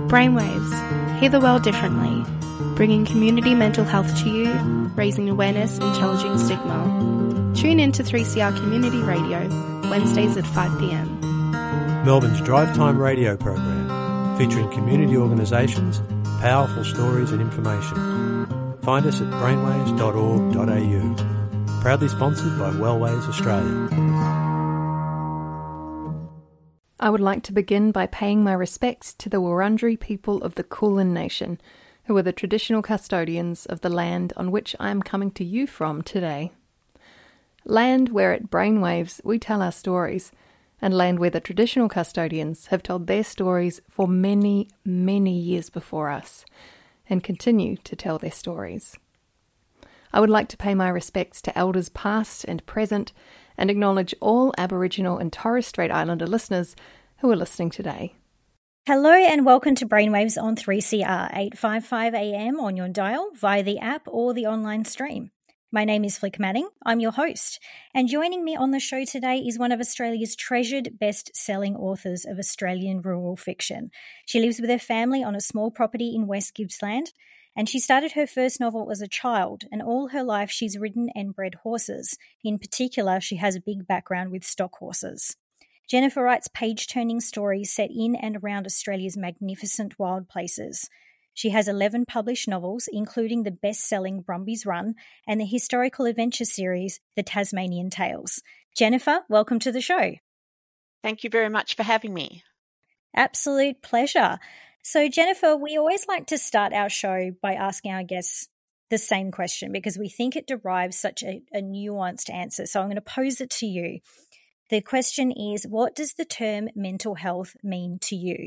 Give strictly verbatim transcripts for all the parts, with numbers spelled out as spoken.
Brainwaves, hear the world differently, bringing community mental health to you, raising awareness and challenging stigma. Tune in to three C R Community Radio, Wednesdays at five p m. Melbourne's Drive Time radio program, featuring community organisations, powerful stories and information. Find us at brainwaves dot org dot a u. Proudly sponsored by Wellways Australia. I would like to begin by paying my respects to the Wurundjeri people of the Kulin Nation, who are the traditional custodians of the land on which I am coming to you from today. Land where at Brainwaves we tell our stories, and land where the traditional custodians have told their stories for many, many years before us, and continue to tell their stories. I would like to pay my respects to elders past and present, and acknowledge all Aboriginal and Torres Strait Islander listeners who are listening today. Hello and welcome to Brainwaves on three C R, eight fifty-five a m on your dial, via the app or the online stream. My name is Flick Manning, I'm your host, and joining me on the show today is one of Australia's treasured best-selling authors of Australian rural fiction. She lives with her family on a small property in West Gippsland, and she started her first novel as a child, and all her life she's ridden and bred horses. In particular, she has a big background with stock horses. Jennifer writes page-turning stories set in and around Australia's magnificent wild places. She has eleven published novels, including the best-selling Brumby's Run and the historical adventure series, The Tasmanian Tales. Jennifer, welcome to the show. Thank you very much for having me. Absolute pleasure. So, Jennifer, we always like to start our show by asking our guests the same question because we think it derives such a, a nuanced answer. So I'm going to pose it to you. The question is, what does the term mental health mean to you?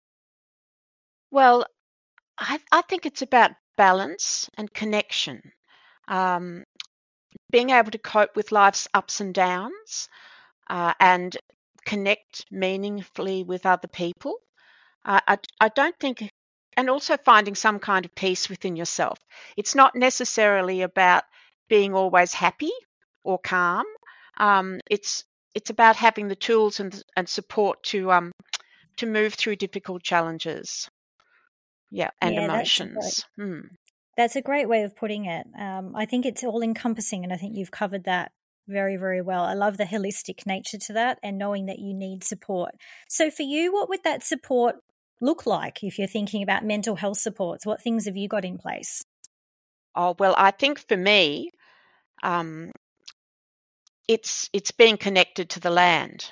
Well, I, I think it's about balance and connection, um, being able to cope with life's ups and downs uh, and connect meaningfully with other people. Uh, I, I don't think, and also finding some kind of peace within yourself. It's not necessarily about being always happy or calm. Um, it's it's about having the tools and and support to um to move through difficult challenges. Yeah, and yeah, emotions. That's a, great, Hmm. that's a great way of putting it. Um, I think it's all encompassing, and I think you've covered that very, very well. I love the holistic nature to that and knowing that you need support. So for you, what would that support look like if you're thinking about mental health supports? What things have you got in place? Oh, well, I think for me, um, it's it's being connected to the land.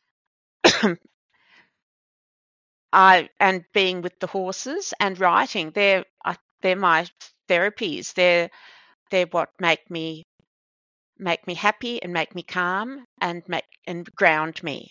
I and being with the horses and writing. They're uh, they're my therapies. They're they're what make me make me happy and make me calm and make and ground me.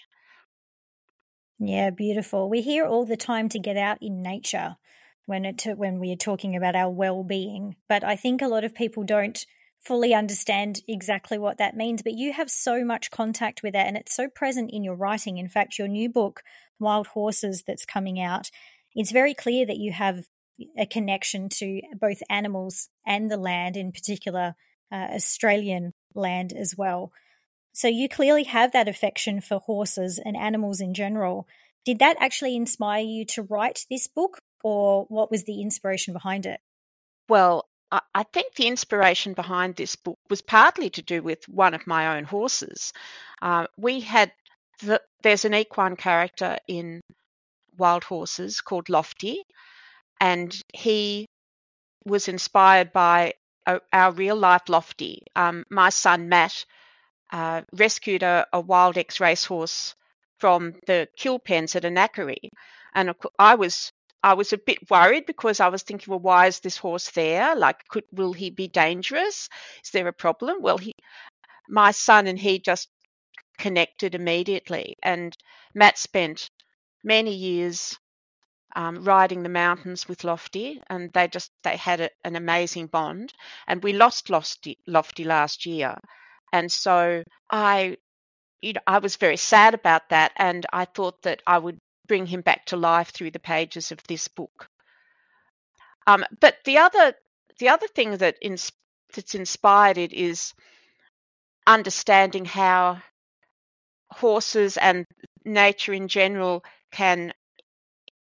Yeah, beautiful. We hear all the time to get out in nature when it when we are talking about our well-being, but I think a lot of people don't fully understand exactly what that means. But you have so much contact with that, and it's so present in your writing. In fact, your new book, Wild Horses, that's coming out, it's very clear that you have a connection to both animals and the land, in particular uh, Australian land as well. So you clearly have that affection for horses and animals in general. Did that actually inspire you to write this book, or what was the inspiration behind it? Well, I, I think the inspiration behind this book was partly to do with one of my own horses. Uh, we had the, there's an equine character in Wild Horses called Lofty, and he was inspired by a, our real life Lofty. Um, my son Matt uh, rescued a, a wild ex racehorse from the kill pens at Anacary, and I was I was a bit worried because I was thinking, well, why is this horse there? Like, could will he be dangerous? Is there a problem? Well, he, my son and he just connected immediately, and Matt spent many years um, riding the mountains with Lofty, and they just they had a, an amazing bond. And we lost Lofty, Lofty last year, and so I, you know, I was very sad about that, and I thought that I would bring him back to life through the pages of this book. Um, but the other the other thing that ins- that's inspired it is understanding how horses and nature in general can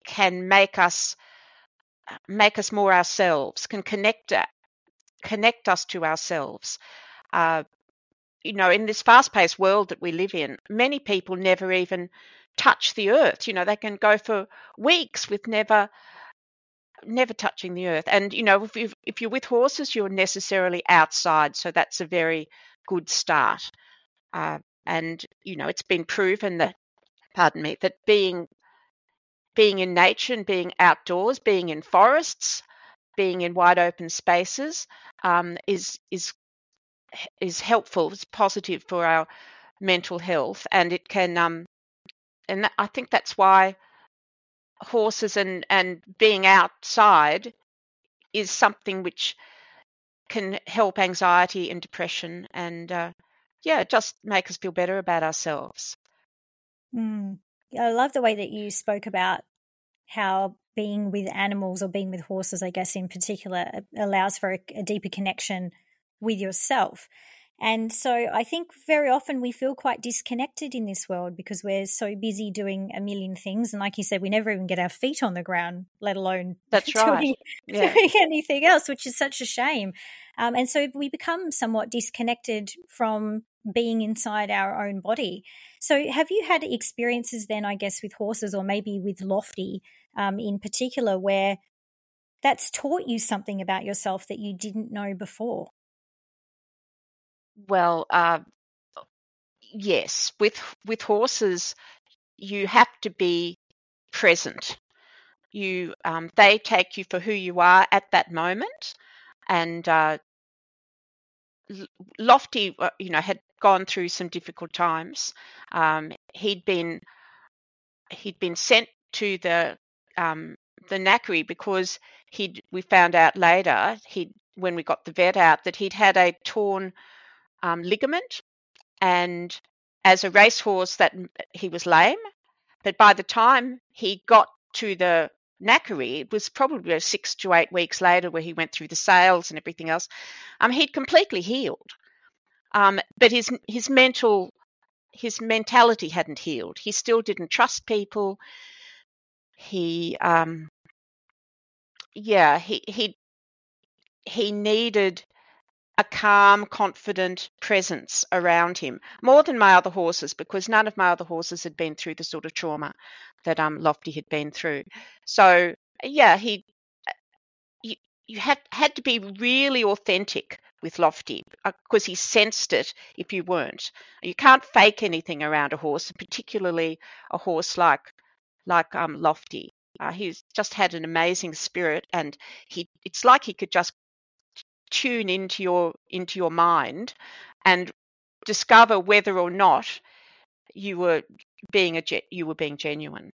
can make us make us more ourselves, can connect connect us to ourselves. Uh, you know, in this fast-paced world that we live in, many people never even touch the earth. You know, they can go for weeks with never never touching the earth. And, you know, if, you if you're with horses, you're necessarily outside. So that's a very good start. Uh, and, you know, it's been proven that, pardon me, that being being in nature and being outdoors, being in forests, being in wide open spaces um, is is is helpful. It's positive for our mental health, and it can um, and that, I think that's why horses and and being outside is something which can help anxiety and depression, and uh, yeah, just make us feel better about ourselves. Mm. I love the way that you spoke about how being with animals, or being with horses, I guess in particular, allows for a, a deeper connection with yourself. And so I think very often we feel quite disconnected in this world because we're so busy doing a million things. And like you said, we never even get our feet on the ground, let alone That's doing, right. Yeah. doing anything else, which is such a shame. Um, and so we become somewhat disconnected from being inside our own body. So have you had experiences then, I guess, with horses, or maybe with Lofty um, in particular, where that's taught you something about yourself that you didn't know before? Well, uh, yes, with with horses, you have to be present. You, um, they take you for who you are at that moment, and uh, Lofty, uh, you know, had gone through some difficult times. Um, he'd been he'd been sent to the um, the knackery because he'd. We found out later, he when we got the vet out, that he'd had a torn um, ligament, and as a racehorse, that he was lame. But by the time he got to the knackery, it was probably six to eight weeks later, where he went through the sales and everything else. Um, he'd completely healed. Um, but his his mental his mentality hadn't healed. He still didn't trust people. He um, yeah he he he needed a calm, confident presence around him, more than my other horses, because none of my other horses had been through the sort of trauma that um Lofty had been through. So yeah, he you, you had had to be really authentic with Lofty, because he sensed it if you weren't. You can't fake anything around a horse, particularly a horse like like um Lofty. Uh, he's just had an amazing spirit, and he it's like he could just tune into your into your mind and discover whether or not you were being a you were being genuine.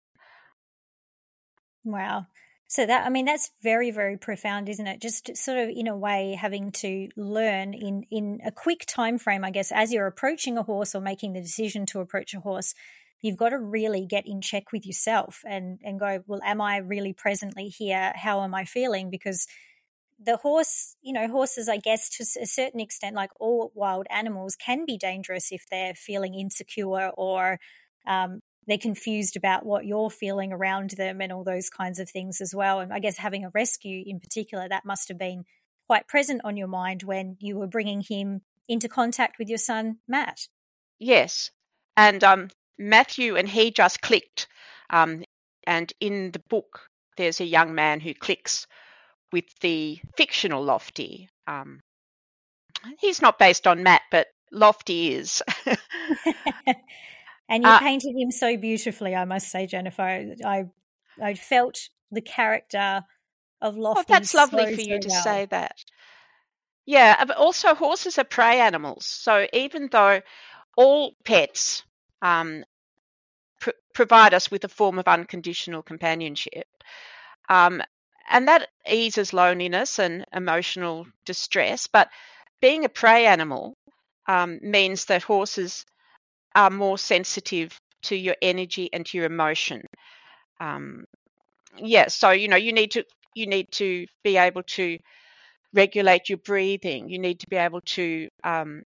Wow. So that, I mean, that's very, very profound, isn't it? Just sort of in a way having to learn in, in a quick time frame, I guess, as you're approaching a horse or making the decision to approach a horse, you've got to really get in check with yourself and, and go, well, am I really presently here? How am I feeling? Because the horse, you know, horses, I guess, to a certain extent, like all wild animals, can be dangerous if they're feeling insecure or um, they're confused about what you're feeling around them and all those kinds of things as well. And I guess having a rescue in particular, that must have been quite present on your mind when you were bringing him into contact with your son, Matt. Yes. And um, Matthew and he just clicked. Um, and in the book, there's a young man who clicks with the fictional Lofty. Um, he's not based on Matt, but Lofty is. And you uh, painted him so beautifully, I must say, Jennifer. I I felt the character of Lofty. Oh, that's lovely so, for you so to well. say that. Yeah, but also horses are prey animals. So even though all pets um, pr- provide us with a form of unconditional companionship, um, and that eases loneliness and emotional distress, but being a prey animal um, means that horses are more sensitive to your energy and to your emotion. Um, yeah, so you know you need to you need to be able to regulate your breathing. You need to be able to um,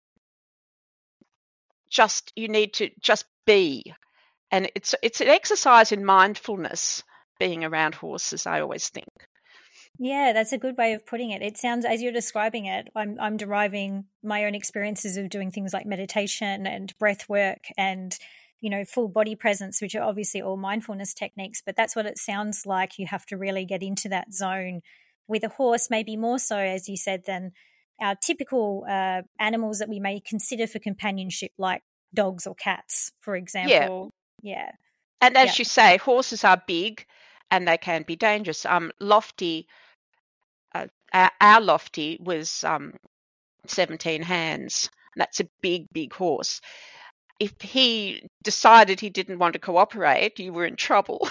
just you need to just be, and it's it's an exercise in mindfulness being around horses, I always think. Yeah, that's a good way of putting it. It sounds, as you're describing it, I'm I'm deriving my own experiences of doing things like meditation and breath work and, you know, full body presence, which are obviously all mindfulness techniques, but that's what it sounds like. You have to really get into that zone with a horse, maybe more so, as you said, than our typical uh, animals that we may consider for companionship, like dogs or cats, for example. Yeah. yeah. And as yeah. you say, horses are big and they can be dangerous. Um, Lofty, uh, our, our Lofty was um, seventeen hands. That's a big, big horse. If he decided he didn't want to cooperate, you were in trouble.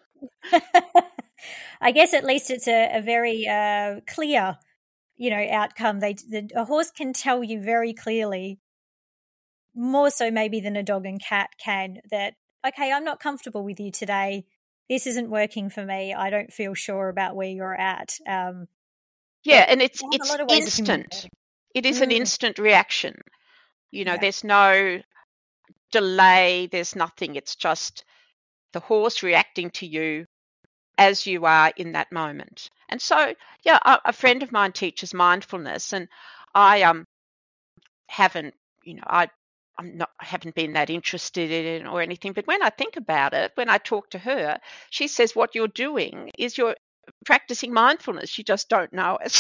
I guess at least it's a, a very uh, clear, you know, outcome. They the, a horse can tell you very clearly, more so maybe than a dog and cat can, that, okay, I'm not comfortable with you today. This isn't working for me. I don't feel sure about where you're at. Um, yeah, and it's it it's instant. It is mm. an instant reaction. You know, yeah. there's no delay. There's nothing. It's just the horse reacting to you as you are in that moment. And so, yeah, a, a friend of mine teaches mindfulness, and I um haven't, you know, I I'm not I haven't been that interested in it or anything. But when I think about it, when I talk to her, she says what you're doing is you're practicing mindfulness. You just don't know it.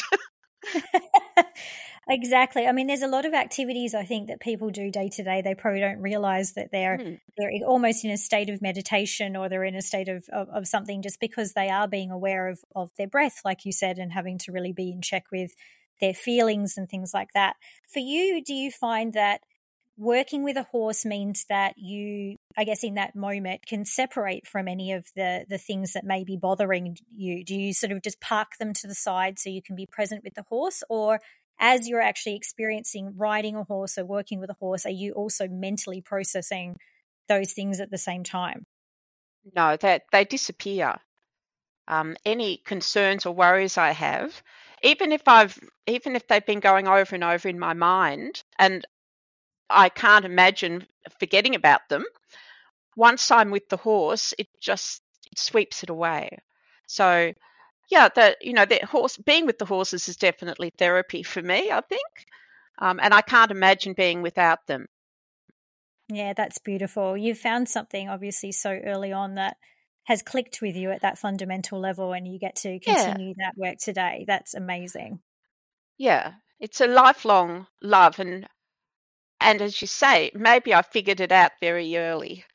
Exactly. I mean, there's a lot of activities I think that people do day to day. They probably don't realize that they're mm. they're almost in a state of meditation, or they're in a state of, of, of something, just because they are being aware of, of their breath, like you said, and having to really be in check with their feelings and things like that. For you, do you find that working with a horse means that you, I guess, in that moment can separate from any of the the things that may be bothering you? Do you sort of just park them to the side so you can be present with the horse, or as you're actually experiencing riding a horse or working with a horse, are you also mentally processing those things at the same time? No, that they disappear. Um, any concerns or worries I have, even if I've, even if they've been going over and over in my mind, and I can't imagine forgetting about them, once I'm with the horse, it just it sweeps it away. So, yeah, the you know the horse being with the horses is definitely therapy for me, I think, um, and I can't imagine being without them. Yeah, that's beautiful. You've found something obviously so early on that has clicked with you at that fundamental level, and you get to continue yeah. that work today. That's amazing. Yeah, it's a lifelong love, and and as you say, maybe I figured it out very early.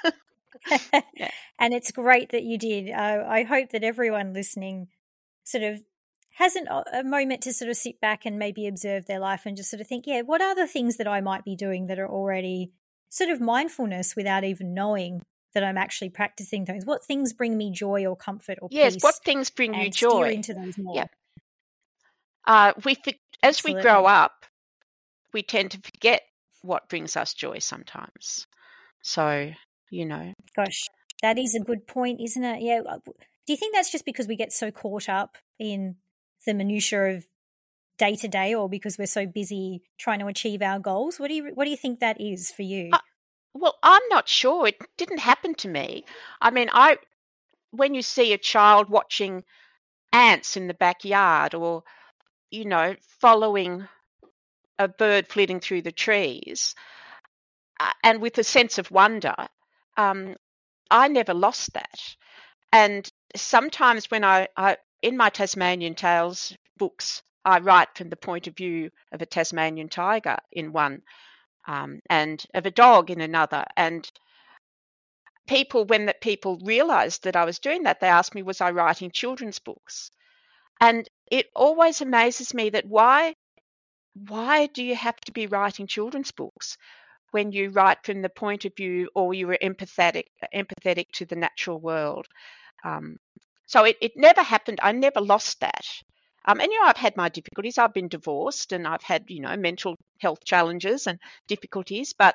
yeah. And it's great that you did. Uh, I hope that everyone listening sort of has an, a moment to sort of sit back and maybe observe their life and just sort of think, yeah, what are the things that I might be doing that are already sort of mindfulness without even knowing that I'm actually practicing things? What things bring me joy or comfort or yes, peace? Yes, what things bring you joy? Steer into those more. Yeah. Uh, we as Absolutely. we grow up, we tend to forget what brings us joy sometimes. So, you know. Gosh, that is a good point, isn't it? Yeah. Do you think that's just because we get so caught up in the minutiae of day to day, or because we're so busy trying to achieve our goals? What do you what do you think that is for you? Uh, well, I'm not sure. It didn't happen to me. I mean, I when you see a child watching ants in the backyard, or you know, following a bird flitting through the trees, uh, and with a sense of wonder, um, I never lost that. And sometimes when I, I, in my Tasmanian Tales books, I write from the point of view of a Tasmanian tiger in one, um, and of a dog in another. And people, when that people realised that I was doing that, they asked me, was I writing children's books? And it always amazes me that why, why do you have to be writing children's books when you write from the point of view, or you were empathetic, empathetic to the natural world? Um, so it, it never happened. I never lost that. Um, and, you know, I've had my difficulties. I've been divorced, and I've had, you know, mental health challenges and difficulties. But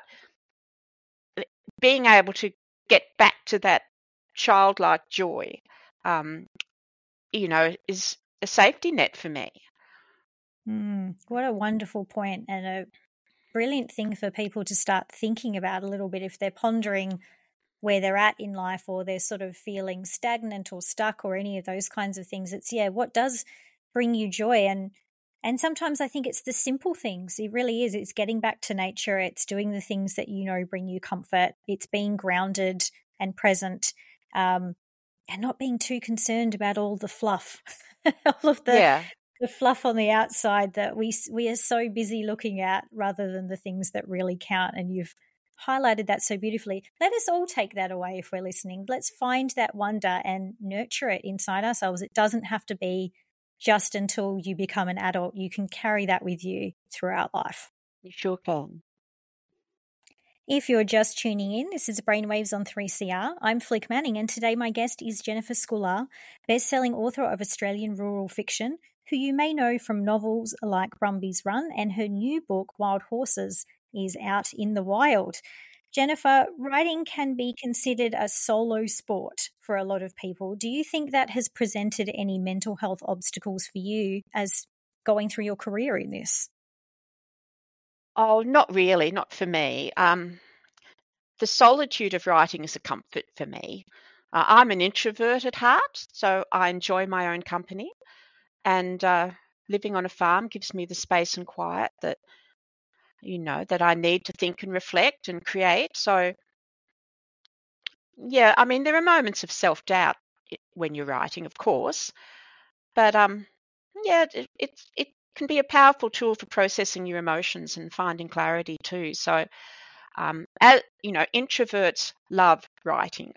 being able to get back to that childlike joy, um, you know, is a safety net for me. Mm, what a wonderful point, and a brilliant thing for people to start thinking about a little bit if they're pondering where they're at in life, or they're sort of feeling stagnant or stuck or any of those kinds of things. It's, yeah, what does bring you joy? And and sometimes I think it's the simple things. It really is. It's getting back to nature. It's doing the things that you know bring you comfort. It's being grounded and present, um, and not being too concerned about all the fluff, all of the Yeah. the fluff on the outside that we we are so busy looking at, rather than the things that really count. And you've highlighted that so beautifully. Let us all take that away if we're listening. Let's find that wonder and nurture it inside ourselves. It doesn't have to be just until you become an adult. You can carry that with you throughout life. You sure can. If you're just tuning in, this is Brainwaves on three C R. I'm Flick Manning, and today my guest is Jennifer Skulaar, best-selling author of Australian rural fiction, who you may know from novels like Brumby's Run, and her new book, Wild Horses, is out in the wild. Jennifer, writing can be considered a solo sport for a lot of people. Do you think that has presented any mental health obstacles for you as going through your career in this? Oh, not really, not for me. Um, the solitude of writing is a comfort for me. Uh, I'm an introvert at heart, so I enjoy my own company, and uh, living on a farm gives me the space and quiet that, you know, that I need to think and reflect and create. So, yeah, I mean, there are moments of self-doubt when you're writing, of course, but um, yeah, it, it it can be a powerful tool for processing your emotions and finding clarity too. So, um, as, you know, introverts love writing.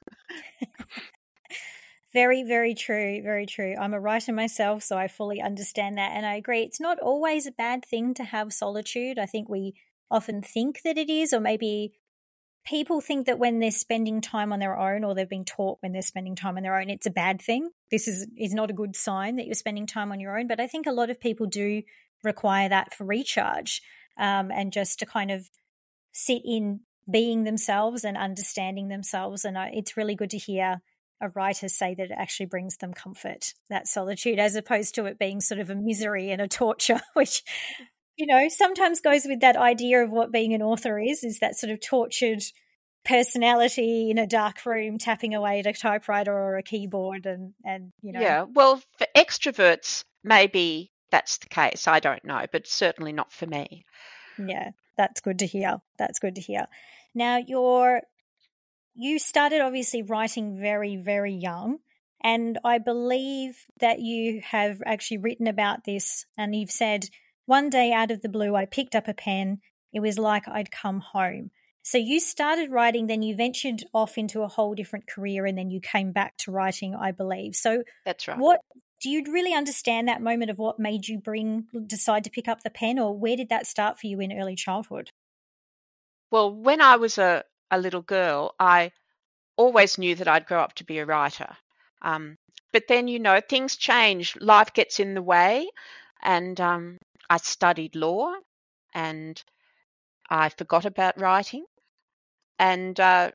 Very, very true. Very true. I'm a writer myself, so I fully understand that. And I agree. It's not always a bad thing to have solitude. I think we often think that it is, or maybe people think that when they're spending time on their own, or they've been taught when they're spending time on their own, it's a bad thing. This is, is not a good sign that you're spending time on your own. But I think a lot of people do require that for recharge, um, and just to kind of sit in being themselves and understanding themselves. And I, it's really good to hear a writer say that it actually brings them comfort, that solitude, as opposed to it being sort of a misery and a torture, which, you know, sometimes goes with that idea of what being an author is, is that sort of tortured personality in a dark room tapping away at a typewriter or a keyboard, and, and you know. Yeah, well, for extroverts, maybe that's the case. I don't know, but certainly not for me. Yeah, that's good to hear. That's good to hear. Now, you're you started obviously writing very, very young, and I believe that you have actually written about this, and you've said, one day out of the blue, I picked up a pen. It was like I'd come home. So you started writing, then you ventured off into a whole different career, and then you came back to writing, I believe. So That's right. what do you really understand that moment of what made you bring decide to pick up the pen, or where did that start for you in early childhood? Well, when I was a, a little girl, I always knew that I'd grow up to be a writer. Um, but then, you know, things change. Life gets in the way. And um, I studied law, and I forgot about writing. And uh,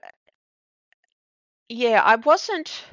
yeah, I wasn't,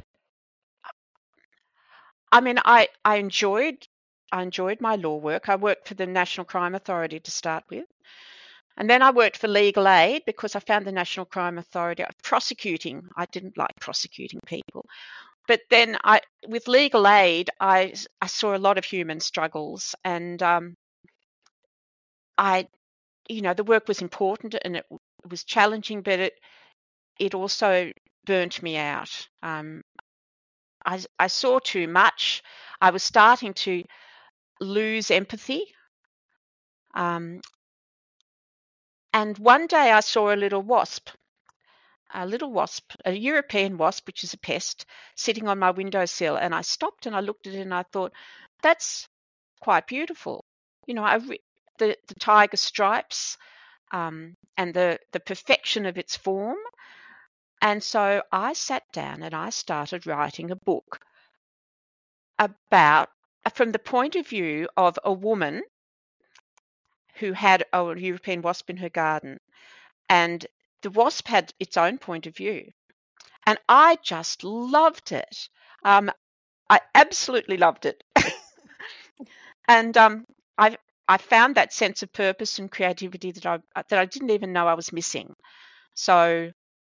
I mean, I, I enjoyed, I enjoyed my law work. I worked for the National Crime Authority to start with. And then I worked for legal aid because I found the National Crime Authority prosecuting. I didn't like prosecuting people. But then I, with legal aid, I, I saw a lot of human struggles, and um, I, you know, the work was important and it, it was challenging, but it, it also burnt me out. Um, I, I saw too much. I was starting to lose empathy. Um, and one day I saw a little wasp. A little wasp, a European wasp, which is a pest, sitting on my windowsill. And I stopped and I looked at it and I thought, that's quite beautiful. You know, I re- the, the tiger stripes um, and the, the perfection of its form. And so I sat down and I started writing a book about, from the point of view of a woman who had a European wasp in her garden. And the wasp had its own point of view. And I just loved it. Um, I absolutely loved it. and um, I I found that sense of purpose and creativity that I that I didn't even know I was missing. So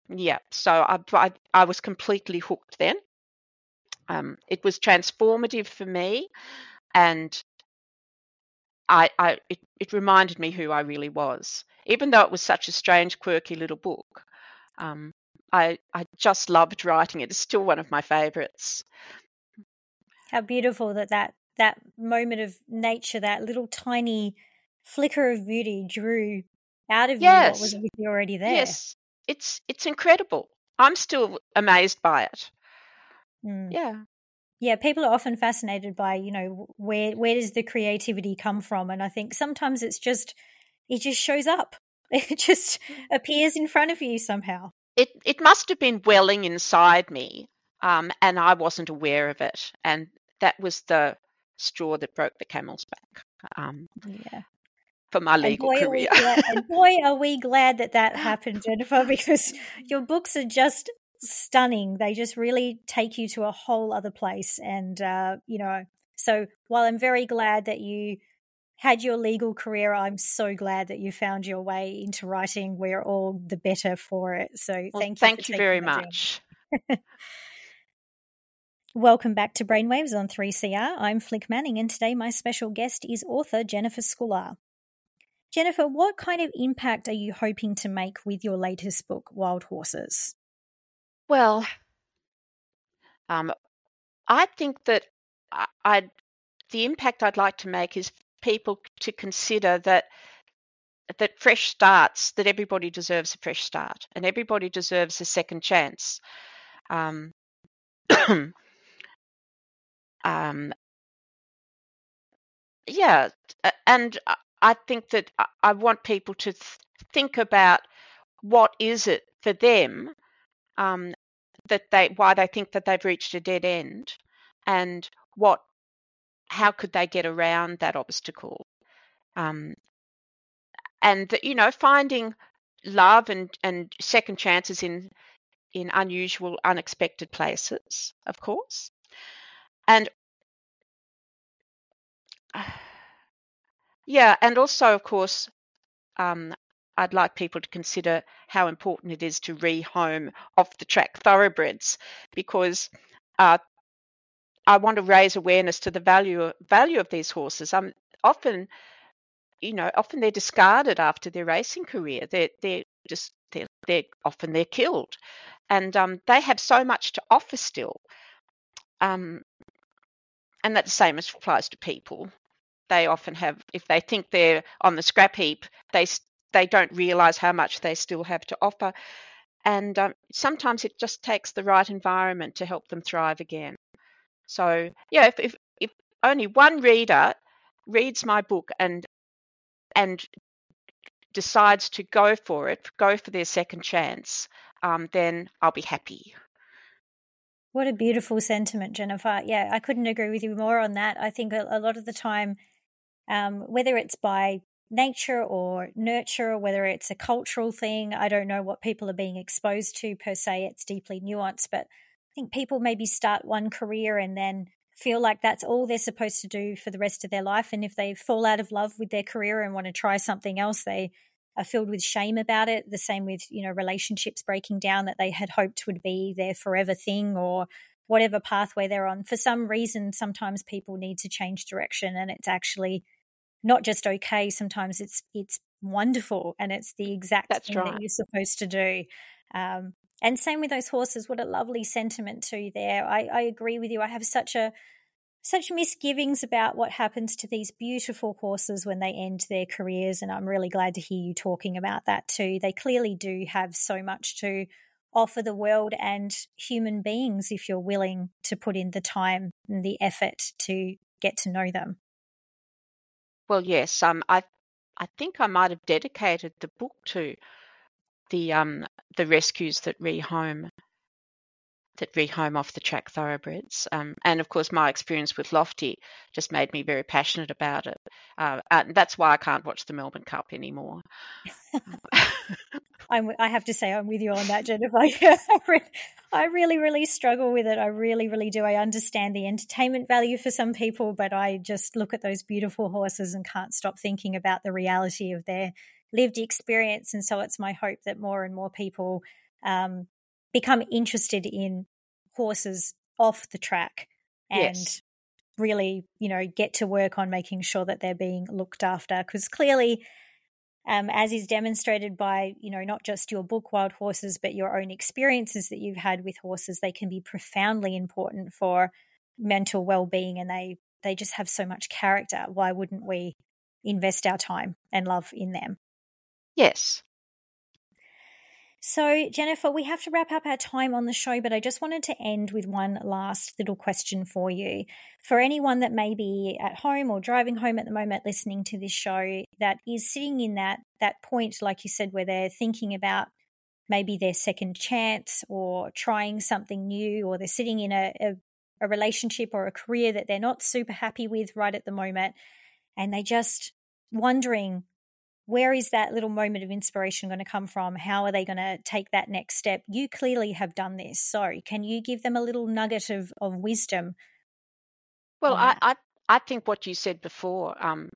Yeah, so I, I, I was completely hooked then. Um, it was transformative for me, and I, I it, it reminded me who I really was. Even though it was such a strange, quirky little book, um, I I just loved writing it. It's still one of my favourites. How beautiful that, that that moment of nature, that little tiny flicker of beauty drew out of you what was Yes, obviously already there. yes, it's it's incredible. I'm still amazed by it. Mm. Yeah. Yeah, people are often fascinated by, you know, where where does the creativity come from? And I think sometimes it's just it just shows up. It just appears in front of you somehow. It it must have been welling inside me, um, and I wasn't aware of it. And that was the straw that broke the camel's back, um, Yeah. for my And legal boy, are career. we glad, and boy, are we glad that that happened, Jennifer, because your books are just stunning. They just really take you to a whole other place. And, uh, you know, so while I'm very glad that you had your legal career, I'm so glad that you found your way into writing. We're all the better for it. So Well, thank you for thank you taking very that journey. much. Welcome back to Brainwaves on three C R. I'm Flick Manning, and today my special guest is author Jennifer Scular. Jennifer, what kind of impact are you hoping to make with your latest book, Wild Horses? Well, um, I think that I, I'd, the impact I'd like to make is people to consider that that fresh starts, that everybody deserves a fresh start, and everybody deserves a second chance. Um, um, yeah, and I think that I want people to th- think about what is it for them, um, that they why they think that they've reached a dead end, and what how could they get around that obstacle, um, and that, you know, finding love and and second chances in in unusual, unexpected places, of course, and yeah, and also, of course, um, I'd like people to consider how important it is to rehome off the track thoroughbreds, because uh, I want to raise awareness to the value value of these horses. Um, often, you know, often they're discarded after their racing career. They're they're just they're they're often they're killed, and um, they have so much to offer still. Um, and that the same applies to people. They often have, if they think they're on the scrap heap, they they don't realise how much they still have to offer. And um, sometimes it just takes the right environment to help them thrive again. So yeah, if, if if only one reader reads my book and and decides to go for it, go for their second chance, um, then I'll be happy. What a beautiful sentiment, Jennifer. Yeah, I couldn't agree with you more on that. I think a, a lot of the time, um, whether it's by nature or nurture, whether it's a cultural thing, I don't know what people are being exposed to per se. It's deeply nuanced, but I think people maybe start one career and then feel like that's all they're supposed to do for the rest of their life. And if they fall out of love with their career and want to try something else, they are filled with shame about it. The same with, you know, relationships breaking down that they had hoped would be their forever thing, or whatever pathway they're on. For some reason, sometimes people need to change direction, and it's actually not just okay. Sometimes it's it's wonderful, and it's the exact That's thing that right. you're supposed to do. Um, and same with those horses. What a lovely sentiment too there. I, I agree with you. I have such a such misgivings about what happens to these beautiful horses when they end their careers, and I'm really glad to hear you talking about that too. They clearly do have so much to offer the world and human beings if you're willing to put in the time and the effort to get to know them. Well, yes, um, I I think I might have dedicated the book to the um the rescues that rehome that rehome off the track thoroughbreds. Um, and of course, my experience with Lofty just made me very passionate about it. Uh, and that's why I can't watch the Melbourne Cup anymore. I'm, I have to say I'm with you on that, Jennifer. I really, really struggle with it. I really, really do. I understand the entertainment value for some people, but I just look at those beautiful horses and can't stop thinking about the reality of their lived experience. And so it's my hope that more and more people um, become interested in horses off the track and Yes. really, you know, get to work on making sure that they're being looked after. Because clearly, um, as is demonstrated by, you know, not just your book, Wild Horses, but your own experiences that you've had with horses, they can be profoundly important for mental well-being, and they, they just have so much character. Why wouldn't we invest our time and love in them? Yes. So, Jennifer, we have to wrap up our time on the show, but I just wanted to end with one last little question for you. For anyone that may be at home or driving home at the moment listening to this show that is sitting in that that point, like you said, where they're thinking about maybe their second chance or trying something new, or they're sitting in a, a, a relationship or a career that they're not super happy with right at the moment, and they just wondering, where is that little moment of inspiration going to come from? How are they going to take that next step? You clearly have done this. So can you give them a little nugget of, of wisdom? Well, on I, that? I I think what you said before um,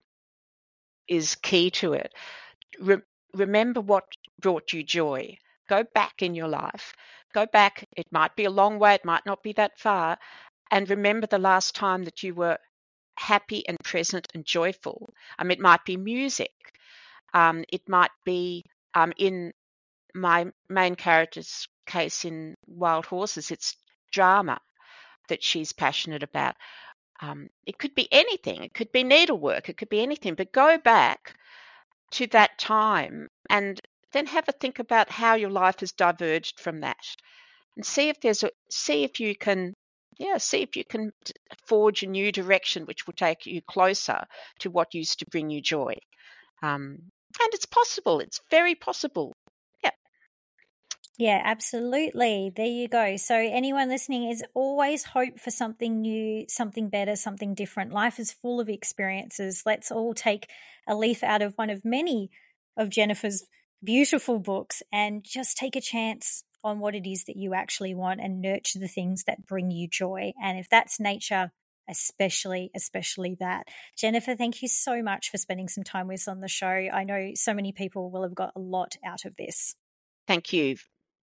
is key to it. Re- remember what brought you joy. Go back in your life. Go back. It might be a long way. It might not be that far. And remember the last time that you were happy and present and joyful. Um, it might be music. Um, it might be um, in my main character's case in Wild Horses, it's drama that she's passionate about. Um, it could be anything. It could be needlework. It could be anything. But go back to that time and then have a think about how your life has diverged from that, and see if there's a see if you can yeah see if you can forge a new direction which will take you closer to what used to bring you joy. Um, and it's possible. It's very possible. Yeah. Yeah, absolutely. There you go. So anyone listening, is always hope for something new, something better, something different. Life is full of experiences. Let's all take a leaf out of one of many of Jennifer's beautiful books and just take a chance on what it is that you actually want and nurture the things that bring you joy. And if that's nature, especially, especially that. Jennifer, thank you so much for spending some time with us on the show. I know so many people will have got a lot out of this. Thank you.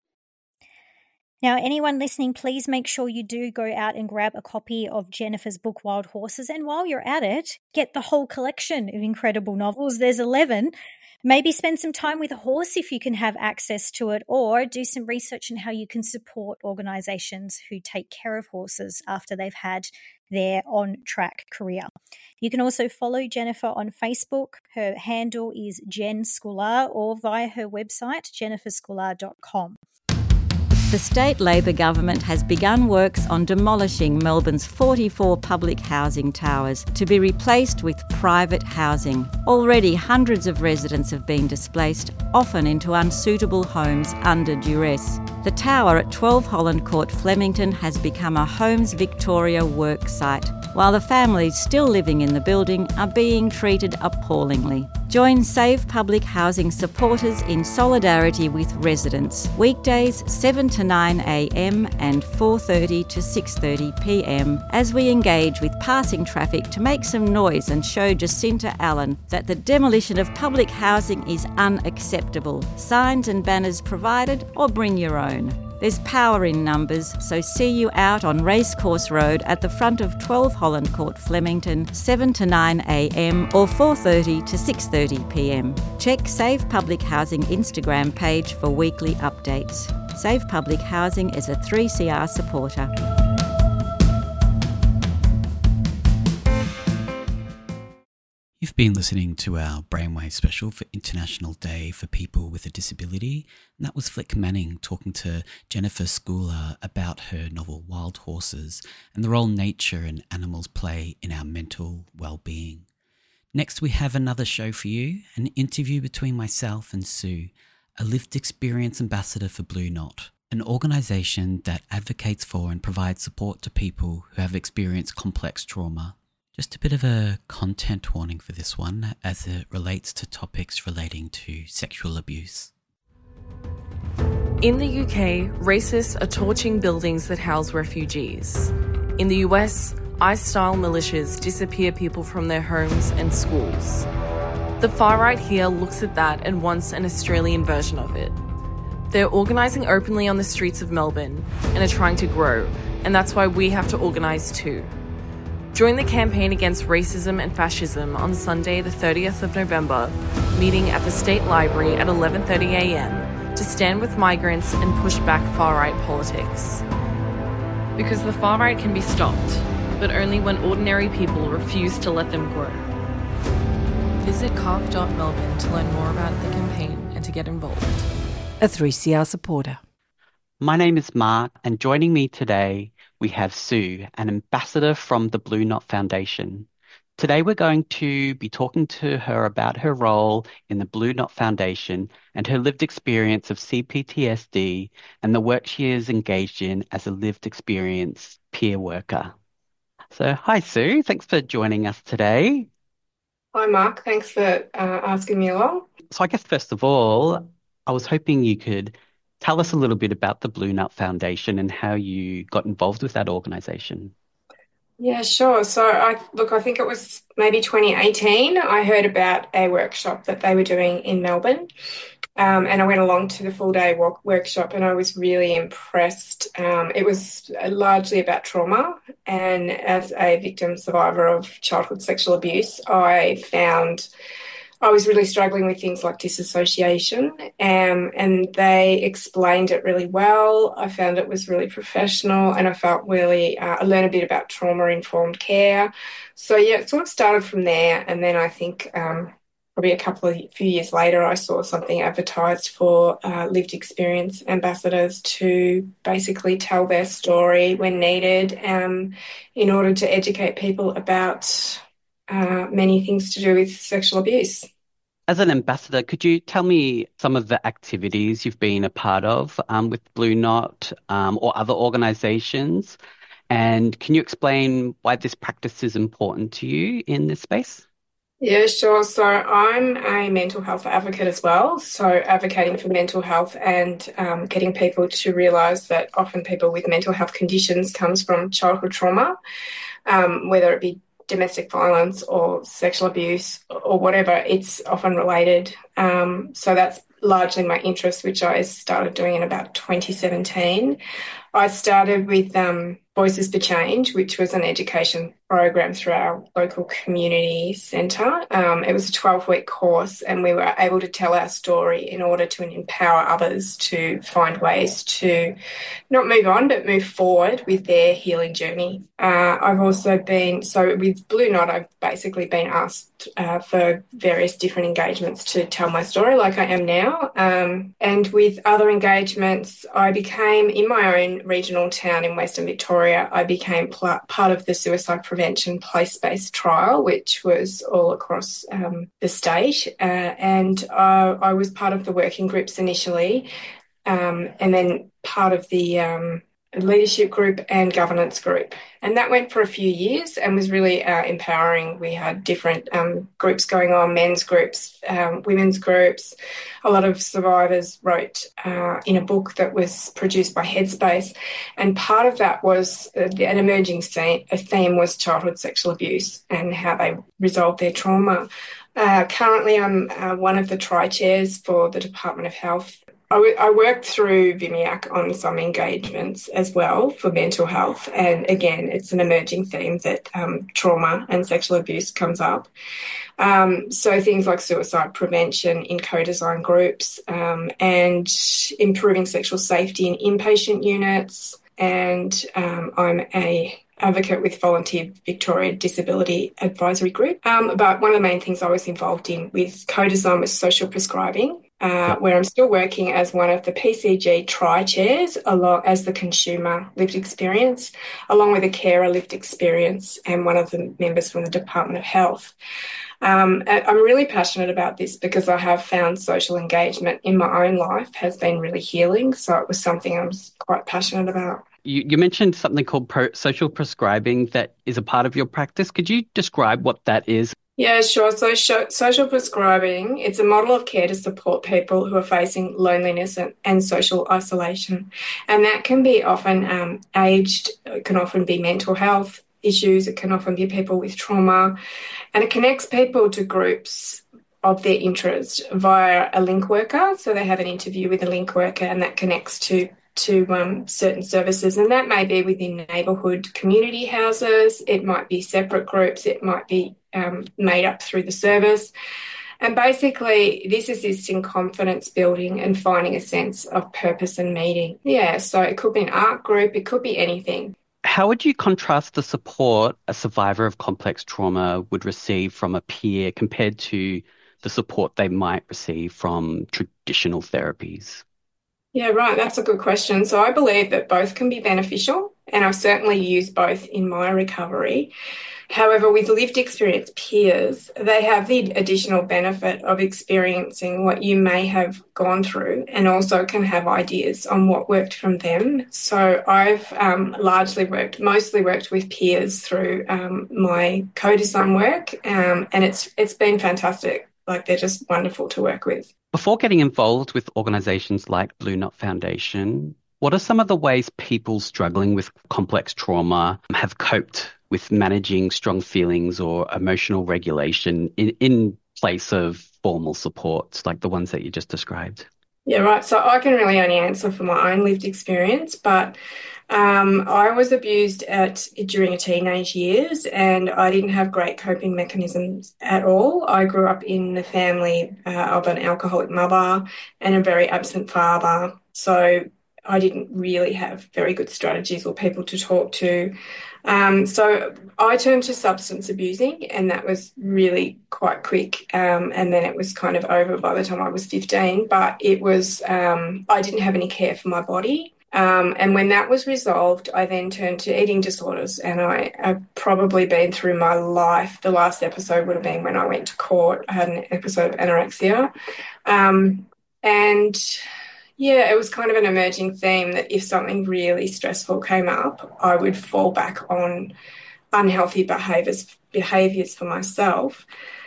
Now, anyone listening, please make sure you do go out and grab a copy of Jennifer's book, Wild Horses. And while you're at it, get the whole collection of incredible novels. There's eleven. Maybe spend some time with a horse if you can have access to it, or do some research on how you can support organisations who take care of horses after they've had their on-track career. You can also follow Jennifer on Facebook. Her handle is Jen Skulaar, or via her website, jennifer skulaar dot com. The state Labor government has begun works on demolishing Melbourne's forty-four public housing towers to be replaced with private housing. Already hundreds of residents have been displaced, often into unsuitable homes under duress. The tower at twelve Holland Court, Flemington has become a Homes Victoria work site, while the families still living in the building are being treated appallingly. Join Save Public Housing supporters in solidarity with residents. Weekdays seven to nine a m and four thirty to six thirty p m as we engage with passing traffic to make some noise and show Jacinta Allen that the demolition of public housing is unacceptable. Signs and banners provided, or bring your own. There's power in numbers, so see you out on Racecourse Road at the front of twelve Holland Court, Flemington, seven to nine a m or four thirty to six thirty p m. Check Save Public Housing Instagram page for weekly updates. Save Public Housing is a three C R supporter. You've been listening to our Brainwave special for International Day for People with a Disability, and that was Flick Manning talking to Jennifer Skulaar about her novel Wild Horses and the role nature and animals play in our mental well-being. Next, we have another show for you, an interview between myself and Sue, a lived experience ambassador for Blue Knot, an organisation that advocates for and provides support to people who have experienced complex trauma. Just a bit of a content warning for this one as it relates to topics relating to sexual abuse. In the U K, racists are torching buildings that house refugees. In the U S, ICE-style militias disappear people from their homes and schools. The far right here looks at that and wants an Australian version of it. They're organising openly on the streets of Melbourne and are trying to grow, and that's why we have to organise too. Join the campaign against racism and fascism on Sunday the thirtieth of November, meeting at the State Library at eleven thirty a m to stand with migrants and push back far-right politics. Because the far-right can be stopped, but only when ordinary people refuse to let them grow. Visit C A R F dot melbourne to learn more about the campaign and to get involved. A three C R supporter. My name is Mark, and joining me today we have Sue, an ambassador from the Blue Knot Foundation. Today we're going to be talking to her about her role in the Blue Knot Foundation and her lived experience of C P T S D and the work she is engaged in as a lived experience peer worker. So, hi Sue, thanks for joining us today. Hi Mark, thanks for uh, asking me along. So I guess first of all, I was hoping you could tell us a little bit about the Blue Knot Foundation and how you got involved with that organisation. Yeah, sure. So, I look, I think it was maybe twenty eighteen. I heard about a workshop that they were doing in Melbourne, um, and I went along to the full-day walk workshop, and I was really impressed. Um, it was largely about trauma, and as a victim survivor of childhood sexual abuse, I found I was really struggling with things like disassociation, um, and they explained it really well. I found it was really professional, and I felt really, uh, I learned a bit about trauma-informed care. So, yeah, it sort of started from there, and then I think um, probably a couple of few years later, I saw something advertised for uh, lived experience ambassadors to basically tell their story when needed um, in order to educate people about Uh, many things to do with sexual abuse. As an ambassador, could you tell me some of the activities you've been a part of um, with Blue Knot um, or other organisations? And can you explain why this practice is important to you in this space? Yeah, sure. So I'm a mental health advocate as well. So advocating for mental health and um, getting people to realise that often people with mental health conditions comes from childhood trauma, um, whether it be domestic violence or sexual abuse or whatever, it's often related. Um, so that's largely my interest, which I started doing in about twenty seventeen. I started with um, Voices for Change, which was an education program through our local community centre. Um, it was a twelve-week course, and we were able to tell our story in order to empower others to find ways to not move on, but move forward with their healing journey. Uh, I've also been, so with Blue Knot, I've basically been asked uh, for various different engagements to tell my story like I am now. Um, and with other engagements, I became, in my own regional town in Western Victoria, I became pl- part of the suicide prevention place-based trial, which was all across um, the state. Uh, and uh, I was part of the working groups initially, um, and then part of the um, leadership group and governance group. And that went for a few years and was really uh, empowering. We had different um, groups going on, men's groups, um, women's groups. A lot of survivors wrote uh, in a book that was produced by Headspace. And part of that was uh, an emerging theme, a theme was childhood sexual abuse and how they resolved their trauma. Uh, currently, I'm uh, one of the tri-chairs for the Department of Health. I, w- I worked through VIMIAC on some engagements as well for mental health. And again, it's an emerging theme that um, trauma and sexual abuse comes up. Um, so things like suicide prevention in co-design groups um, and improving sexual safety in inpatient units. And um, I'm a advocate with Volunteer Victoria Disability Advisory Group. Um, but one of the main things I was involved in with co-design was social prescribing. Uh, where I'm still working as one of the P C G tri-chairs, along as the consumer lived experience, along with a carer lived experience and one of the members from the Department of Health. Um, I'm really passionate about this because I have found social engagement in my own life has been really healing. So it was something I was quite passionate about. You, you mentioned something called pro- social prescribing that is a part of your practice. Could you describe what that is? Yeah, sure. So sh- social prescribing, it's a model of care to support people who are facing loneliness and, and social isolation. And that can be often um, aged, it can often be mental health issues, it can often be people with trauma, and it connects people to groups of their interest via a link worker. So they have an interview with a link worker, and that connects to to um, certain services, and that may be within neighbourhood community houses. It might be separate groups. It might be um, made up through the service. And basically, this assists in confidence building and finding a sense of purpose and meaning. Yeah, so it could be an art group. It could be anything. How would you contrast the support a survivor of complex trauma would receive from a peer compared to the support they might receive from traditional therapies? Yeah, right. That's a good question. So I believe that both can be beneficial, and I've certainly used both in my recovery. However, with lived experience peers, they have the additional benefit of experiencing what you may have gone through, and also can have ideas on what worked from them. So I've um, largely worked, mostly worked with peers through um, my co-design work, um, and it's it's been fantastic. Like, they're just wonderful to work with. Before getting involved with organisations like Blue Knot Foundation, what are some of the ways people struggling with complex trauma have coped with managing strong feelings or emotional regulation in, in place of formal supports like the ones that you just described? Yeah, right. So I can really only answer for my own lived experience, but um, I was abused at during a teenage years, and I didn't have great coping mechanisms at all. I grew up in the family uh, of an alcoholic mother and a very absent father, so I didn't really have very good strategies or people to talk to. Um, so I turned to substance abusing, and that was really quite quick. Um, and then it was kind of over by the time I was fifteen, but it was, um, I didn't have any care for my body. Um, and when that was resolved, I then turned to eating disorders, and I, I've probably been through my life. The last episode would have been when I went to court. I had an episode of anorexia. Um, and yeah, it was kind of an emerging theme that if something really stressful came up, I would fall back on unhealthy behaviours behaviours for myself.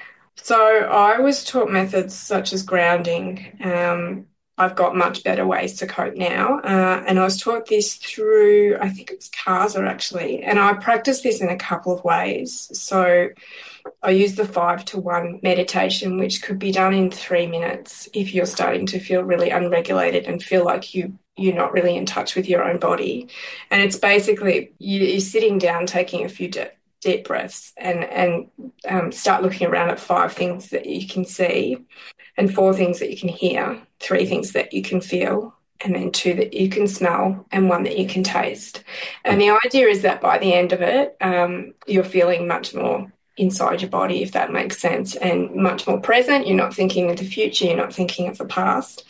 So I was taught methods such as grounding. Um, I've got much better ways to cope now. Uh, and I was taught this through, I think it was CASA actually, and I practiced this in a couple of ways. So I use the five to one meditation, which could be done in three minutes if you're starting to feel really unregulated and feel like you, you're not really in touch with your own body. And it's basically you, you're sitting down, taking a few de- deep breaths and, and um, start looking around at five things that you can see, and four things that you can hear, three things that you can feel, and then two that you can smell, and one that you can taste. And the idea is that by the end of it, um, you're feeling much more inside your body, if that makes sense, and much more present. You're not thinking of the future, you're not thinking of the past.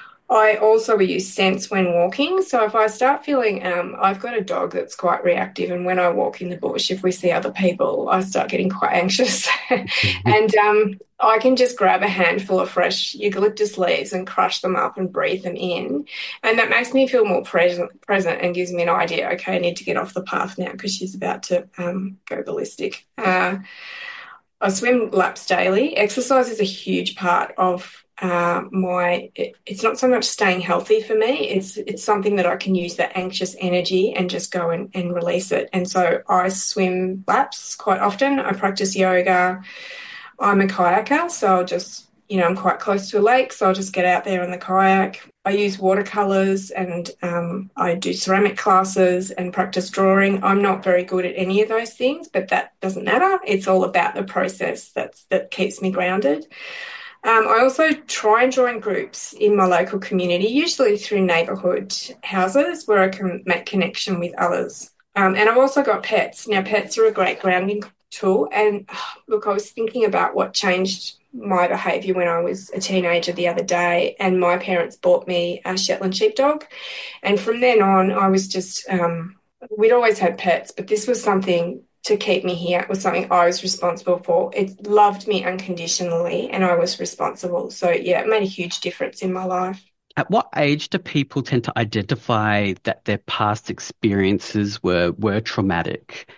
I also use sense when walking. So if I start feeling, um, I've got a dog that's quite reactive, and when I walk in the bush, if we see other people, I start getting quite anxious. and um, I can just grab a handful of fresh eucalyptus leaves and crush them up and breathe them in. And that makes me feel more present, present and gives me an idea, okay, I need to get off the path now because she's about to um, go ballistic. Uh, I swim laps daily. Exercise is a huge part of uh, my, it, it's not so much staying healthy for me. It's it's something that I can use that anxious energy and just go and, and release it. And so I swim laps quite often. I practice yoga. I'm a kayaker, so I'll just, you know, I'm quite close to a lake, so I'll just get out there on the kayak. I use watercolours, and um, I do ceramic classes and practice drawing. I'm not very good at any of those things, but that doesn't matter. It's all about the process that's, that keeps me grounded. Um, I also try and join groups in my local community, usually through neighbourhood houses where I can make connection with others. Um, and I've also got pets. Now, pets are a great grounding tool. And look, I was thinking about what changed my behaviour when I was a teenager the other day, and my parents bought me a Shetland sheepdog. And from then on, I was just, um, we'd always had pets, but this was something to keep me here. It was something I was responsible for. It loved me unconditionally, and I was responsible. So, yeah, it made a huge difference in my life. At what age do people tend to identify that their past experiences were were traumatic?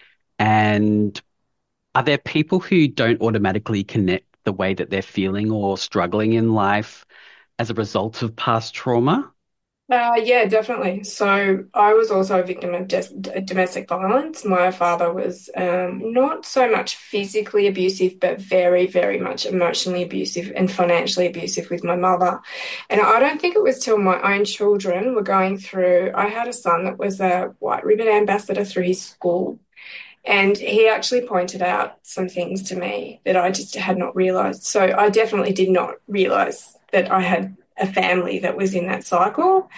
And are there people who don't automatically connect the way that they're feeling or struggling in life as a result of past trauma? Uh, yeah, definitely. So I was also a victim of des- domestic violence. My father was um, not so much physically abusive, but very, very much emotionally abusive and financially abusive with my mother. And I don't think it was till my own children were going through, I had a son that was a White Ribbon ambassador through his school. And he actually pointed out some things to me that I just had not realised. So I definitely did not realise that I had a family that was in that cycle.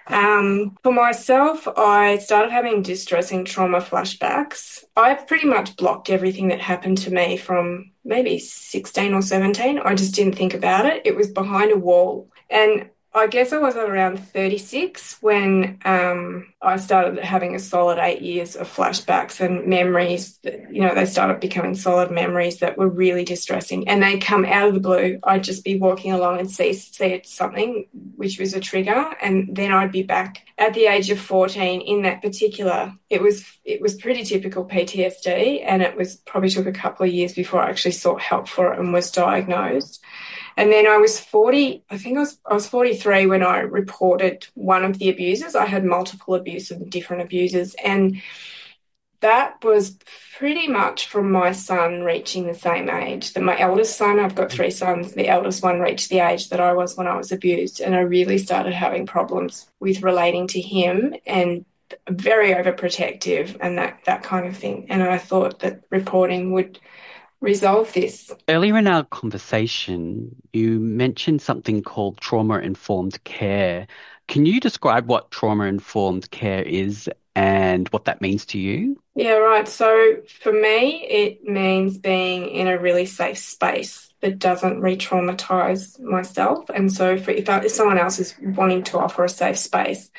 Um, for myself, I started having distressing trauma flashbacks. I pretty much blocked everything that happened to me from maybe sixteen or seventeen. I just didn't think about it. It was behind a wall. And I guess I was around thirty-six when um, I started having a solid eight years of flashbacks and memories that, you know, they started becoming solid memories that were really distressing, and they come out of the blue. I'd just be walking along and see, see something which was a trigger, and then I'd be back at the age of fourteen in that particular, it was, it was pretty typical P T S D, and it was probably took a couple of years before I actually sought help for it and was diagnosed. And then I was forty, I think I was, I was forty-three when I reported one of the abusers. I had multiple abuse of different abusers. And that was pretty much from my son reaching the same age. That my eldest son, I've got three sons, the eldest one reached the age that I was when I was abused. And I really started having problems with relating to him and very overprotective and that, that kind of thing. And I thought that reporting would resolve this. Earlier in our conversation, you mentioned something called trauma-informed care. Can you describe what trauma-informed care is and what that means to you? Yeah, right. So for me, it means being in a really safe space that doesn't re-traumatize myself. And so for if, I, if someone else is wanting to offer a safe space,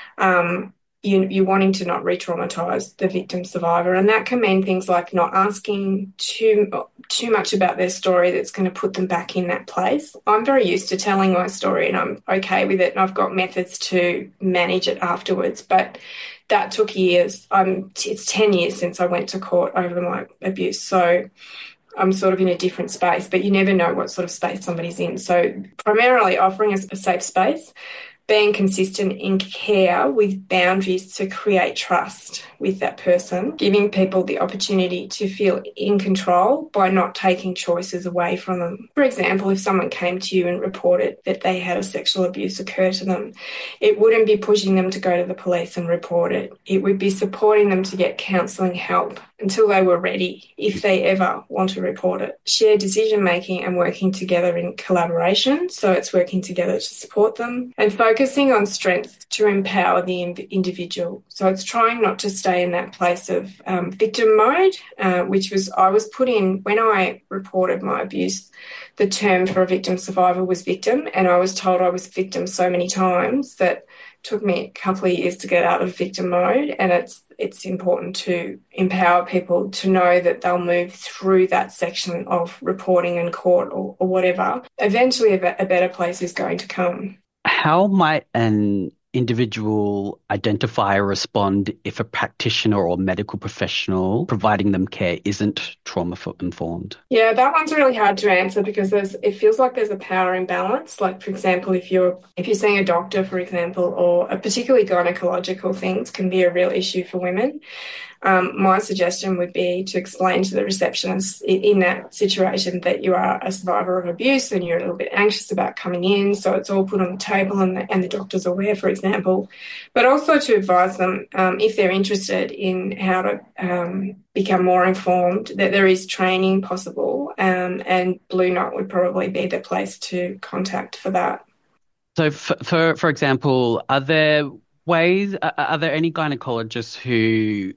um, You, you're wanting to not re-traumatize the victim survivor. And that can mean things like not asking too, too much about their story that's going to put them back in that place. I'm very used to telling my story and I'm okay with it, and I've got methods to manage it afterwards. But that took years. I'm, it's ten years since I went to court over my abuse. So I'm sort of in a different space, but you never know what sort of space somebody's in. So primarily offering a, a safe space, being consistent in care with boundaries to create trust with that person, giving people the opportunity to feel in control by not taking choices away from them. For example, if someone came to you and reported that they had a sexual abuse occur to them, it wouldn't be pushing them to go to the police and report it. It would be supporting them to get counselling help until they were ready, if they ever want to report it. Shared decision-making and working together in collaboration, so it's working together to support them, and focusing on strength to empower the individual. So it's trying not to stay in that place of um, victim mode, uh, which was I was put in when I reported my abuse. The term for a victim survivor was victim, and I was told I was victim so many times that it took me a couple of years to get out of victim mode. And it's it's important to empower people to know that they'll move through that section of reporting in court or, or whatever. Eventually a, a better place is going to come. How might an individual identify or respond if a practitioner or medical professional providing them care isn't trauma-informed? Yeah, that one's really hard to answer because there's, it feels like there's a power imbalance. Like, for example, if you're if you're seeing a doctor, for example, or a particularly gynecological things can be a real issue for women. Um, my suggestion would be to explain to the receptionist in that situation that you are a survivor of abuse and you're a little bit anxious about coming in, so it's all put on the table and the, and the doctor's aware, for example. But also to advise them, um, if they're interested in how to um, become more informed, that there is training possible, um, and Blue Knot would probably be the place to contact for that. So, for for, for example, are there ways, are, are there any gynecologists who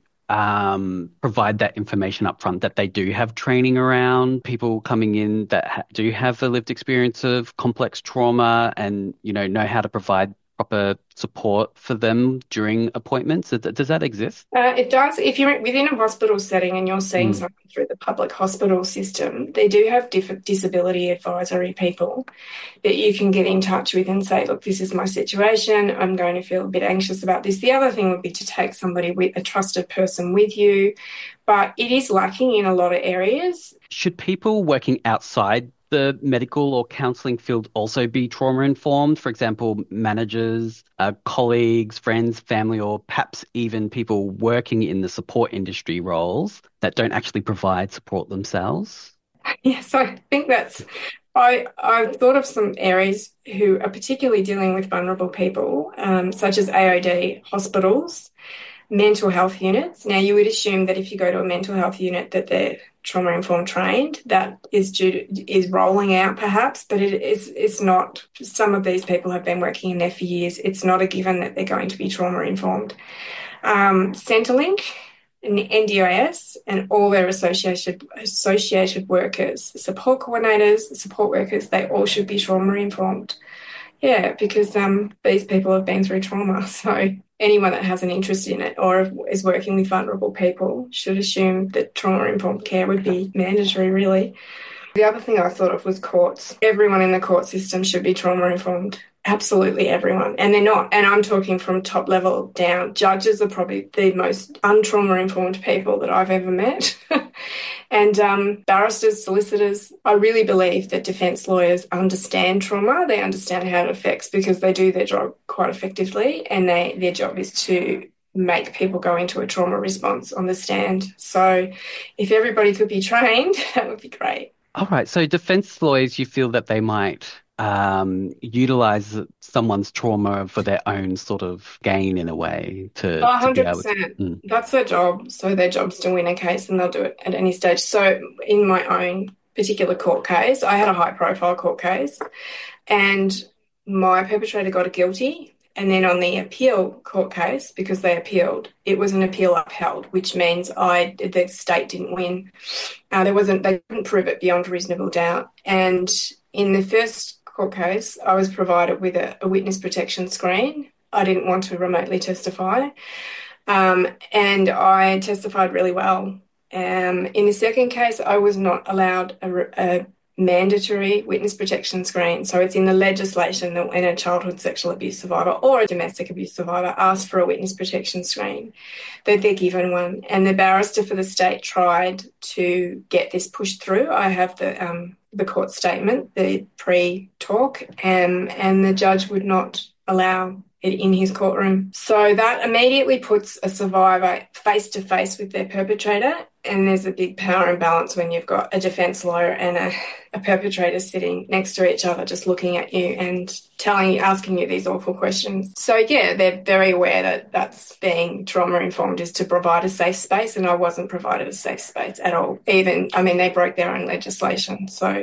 um, provide that information up front, that they do have training around people coming in that ha- do have a lived experience of complex trauma and, you know, know how to provide proper support for them during appointments? Does that exist? Uh, it does. If you're within a hospital setting and you're seeing mm. someone through the public hospital system, they do have different disability advisory people that you can get in touch with and say, look, this is my situation. I'm going to feel a bit anxious about this. The other thing would be to take somebody with a trusted person with you, but it is lacking in a lot of areas. Should people working outside the medical or counselling field also be trauma-informed? For example, managers, uh, colleagues, friends, family, or perhaps even people working in the support industry roles that don't actually provide support themselves? Yes, I think that's... I, I've thought of some areas who are particularly dealing with vulnerable people, um, such as A O D hospitals, mental health units. Now, you would assume that if you go to a mental health unit that they're trauma-informed trained. That is due to, is rolling out perhaps, but it is it's not. Some of these people have been working in there for years. It's not a given that they're going to be trauma-informed. Um, Centrelink and the N D I S and all their associated associated workers, support coordinators, support workers, they all should be trauma-informed. Yeah, because um, these people have been through trauma. So anyone that has an interest in it or is working with vulnerable people should assume that trauma-informed care would be mandatory, really. The other thing I thought of was courts. Everyone in the court system should be trauma-informed. Absolutely everyone. And they're not. And I'm talking from top level down. Judges are probably the most untrauma-informed people that I've ever met. And um, barristers, solicitors, I really believe that defence lawyers understand trauma. They understand how it affects because they do their job quite effectively, and they their job is to make people go into a trauma response on the stand. So if everybody could be trained, that would be great. All right. So defence lawyers, you feel that they might um, utilise someone's trauma for their own sort of gain in a way to, one hundred to percent. be able to... Mm. That's their job. So their job's to win a case and they'll do it at any stage. So in my own particular court case, I had a high profile court case and my perpetrator got a guilty. And then on the appeal court case, because they appealed, it was an appeal upheld, which means I the state didn't win. Uh, there wasn't they couldn't prove it beyond reasonable doubt. And in the first court case, I was provided with a, a witness protection screen. I didn't want to remotely testify, um, and I testified really well. Um, in the second case, I was not allowed a, a mandatory witness protection screen. So it's in the legislation that when a childhood sexual abuse survivor or a domestic abuse survivor asks for a witness protection screen, that they're given one. And the barrister for the state tried to get this pushed through. I have the um, the court statement, the pre-talk, and, and the judge would not allow it in his courtroom. So that immediately puts a survivor face-to-face with their perpetrator, and there's a big power imbalance when you've got a defence lawyer and a, a perpetrator sitting next to each other just looking at you and telling you, asking you these awful questions. So, yeah, they're very aware that that's being trauma-informed is to provide a safe space, and I wasn't provided a safe space at all. Even, I mean, they broke their own legislation, so...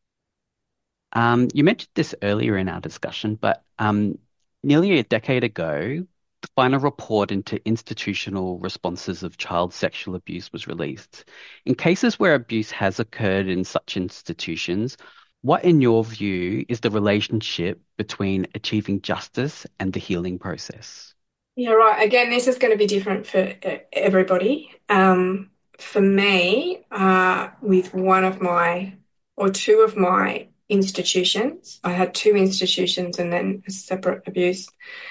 Um, you mentioned this earlier in our discussion, but... Um, Nearly a decade ago, the final report into institutional responses of child sexual abuse was released. In cases where abuse has occurred in such institutions, what, in your view, is the relationship between achieving justice and the healing process? Yeah, right. Again, this is going to be different for everybody. Um, for me, uh, with one of my, or two of my institutions. I had two institutions and then a separate abuse.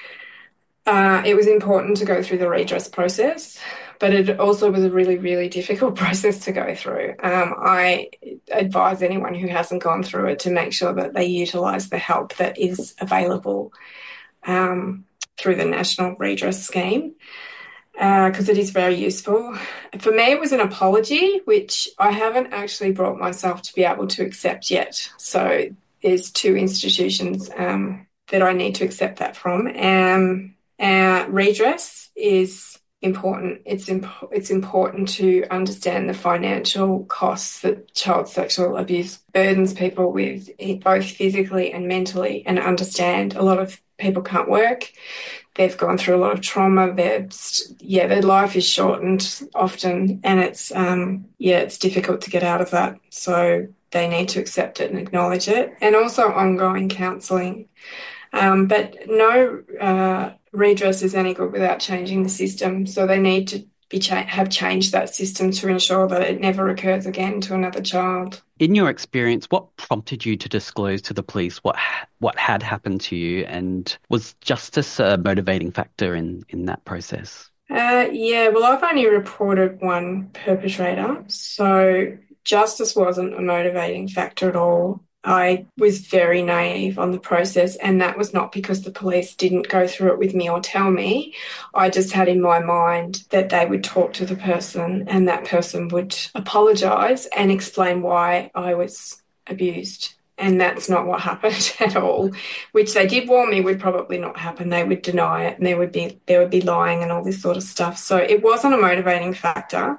Uh, it was important to go through the redress process, but it also was a really, really difficult process to go through. Um, I advise anyone who hasn't gone through it to make sure that they utilise the help that is available um, through the National Redress Scheme, because uh, it is very useful. For me, it was an apology, which I haven't actually brought myself to be able to accept yet. So there's two institutions um, that I need to accept that from. Um, uh, redress is important. It's, imp- it's important to understand the financial costs that child sexual abuse burdens people with, both physically and mentally, and understand a lot of people can't work. They've gone through a lot of trauma. They're, yeah, their life is shortened often, and it's, um, yeah, it's difficult to get out of that. So they need to accept it and acknowledge it, and also ongoing counselling. Um, but no uh, redress is any good without changing the system. So they need to be cha- have changed that system to ensure that it never occurs again to another child. In your experience, what prompted you to disclose to the police what ha- what had happened to you, and was justice a motivating factor in, in that process? Uh, yeah, well, I've only reported one perpetrator, so justice wasn't a motivating factor at all. I was very naive on the process, and that was not because the police didn't go through it with me or tell me. I just had in my mind that they would talk to the person and that person would apologise and explain why I was abused. And that's not what happened at all, which they did warn me would probably not happen. They would deny it and there would be there would be lying and all this sort of stuff. So it wasn't a motivating factor.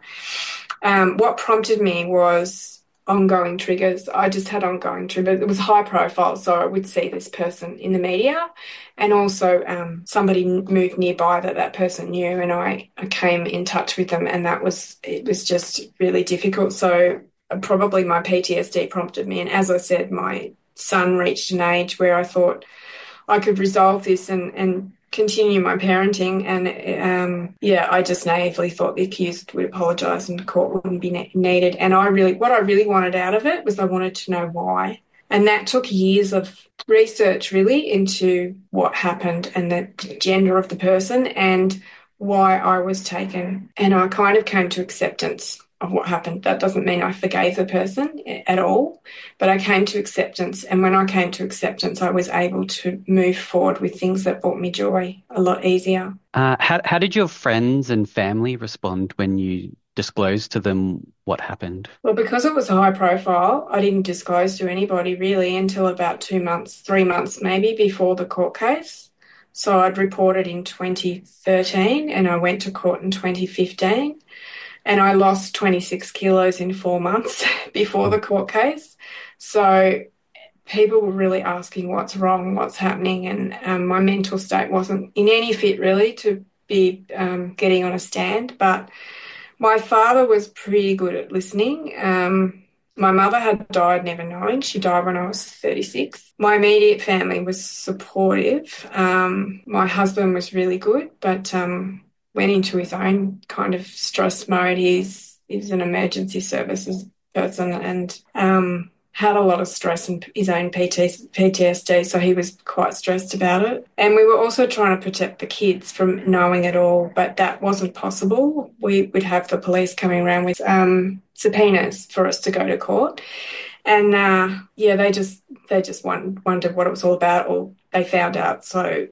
Um, what prompted me was ongoing triggers. I just had ongoing triggers. It was high profile, so I would see this person in the media, and also um, somebody moved nearby that that person knew, and I, I came in touch with them, and that was it was just really difficult. So probably my P T S D prompted me, and as I said, my son reached an age where I thought I could resolve this and, and continue my parenting, and um, yeah, I just naively thought the accused would apologise and the court wouldn't be ne- needed. And I really, what I really wanted out of it was I wanted to know why, and that took years of research really into what happened and the gender of the person and why I was taken, and I kind of came to acceptance of what happened. That doesn't mean I forgave the person at all, but I came to acceptance. And when I came to acceptance, I was able to move forward with things that brought me joy a lot easier. Uh, how, how did your friends and family respond when you disclosed to them what happened? Well, because it was high profile, I didn't disclose to anybody really until about two months, three months maybe before the court case. So I'd reported in twenty thirteen and I went to court in twenty fifteen. And I lost twenty-six kilos in four months before the court case. So people were really asking what's wrong, what's happening, and um, my mental state wasn't in any fit really to be um, getting on a stand. But my father was pretty good at listening. Um, my mother had died never knowing. She died when I was thirty-six. My immediate family was supportive. Um, my husband was really good, but um, went into his own kind of stress mode. He's he's an emergency services person and um, had a lot of stress and his own P T S D, so he was quite stressed about it. And we were also trying to protect the kids from knowing it all, but that wasn't possible. We would have the police coming around with um, subpoenas for us to go to court. And, uh, yeah, they just they just wondered what it was all about, or they found out. So